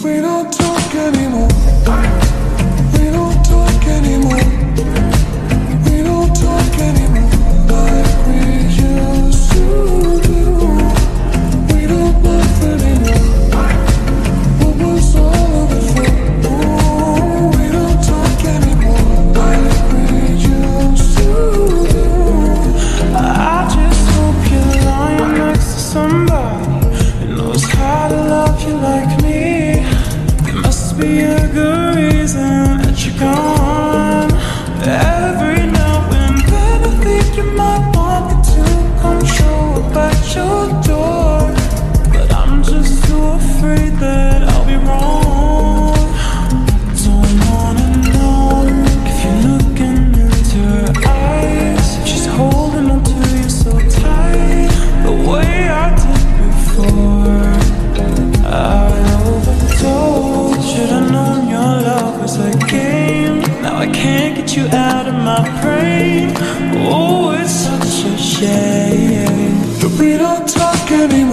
We don't talk anymore. We don't talk anymore. We don't talk anymore like we used to do. We don't laugh anymore. What was all of it for? Oh, we don't talk anymore like we used to do. I just hope you're lying next to somebody who knows how to love you like me. There must be a good reason that you're gone. Every now and then I think you might want me to come show up at your door, but I'm just too afraid that I'll be wrong. Don't wanna know if you're looking into her eyes, if she's holding on to you so tight the way I did before. I overdosed. Should've known your love was a game. Now I can't get you out of my brain. Oh, it's such a shame that we don't talk anymore.